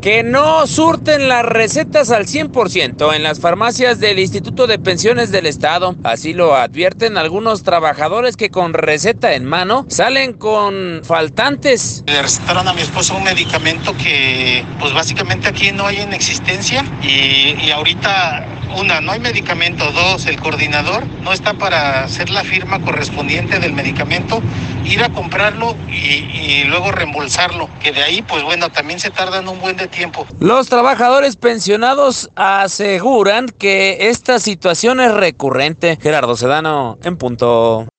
que no surten las recetas al 100% en las farmacias del Instituto de Pensiones del Estado. Así lo advierten algunos trabajadores que con receta en mano salen con faltantes. Le recetaron a mi esposa un medicamento que pues básicamente aquí no hay en existencia y ahorita no hay medicamento, dos, el coordinador no está para hacer la firma correspondiente del medicamento, ir a comprarlo y luego reembolsarlo, que de ahí pues bueno también se tardan un buen de tiempo. Los trabajadores pensionados aseguran que esta situación es recurrente. Gerardo Sedano, en punto.